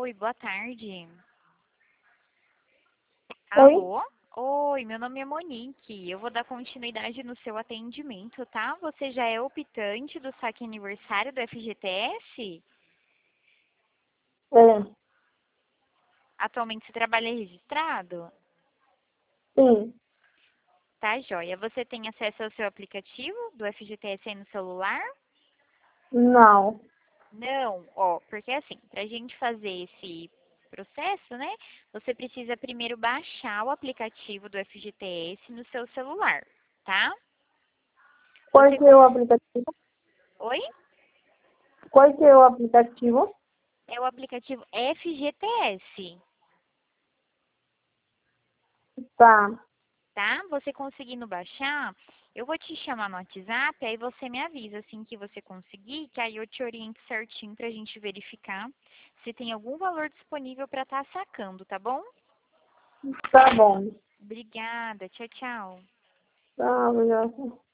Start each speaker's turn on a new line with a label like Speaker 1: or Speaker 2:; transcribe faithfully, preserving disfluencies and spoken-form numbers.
Speaker 1: Oi, boa tarde.
Speaker 2: Oi?
Speaker 1: Alô? Oi, meu nome é Monique. Eu vou dar continuidade no seu atendimento, tá? Você já é optante do saque aniversário do F G T S?
Speaker 2: É,
Speaker 1: Atualmente você trabalha registrado?
Speaker 2: sim.
Speaker 1: Tá, joia. Você tem acesso ao seu aplicativo do F G T S aí no celular?
Speaker 2: Não.
Speaker 1: Não, ó, porque assim, pra gente fazer esse processo, né, você precisa primeiro baixar o aplicativo do F G T S no seu celular, tá?
Speaker 2: Qual
Speaker 1: Você
Speaker 2: que é
Speaker 1: cons...
Speaker 2: o aplicativo?
Speaker 1: Oi?
Speaker 2: Qual que é o aplicativo?
Speaker 1: É o aplicativo F G T S,
Speaker 2: Tá,
Speaker 1: tá? Você conseguindo baixar, eu vou te chamar no WhatsApp, aí você me avisa assim que você conseguir, que aí eu te oriento certinho pra gente verificar se tem algum valor disponível pra estar sacando, tá bom?
Speaker 2: tá bom.
Speaker 1: Obrigada, tchau, tchau.
Speaker 2: Tá, obrigada.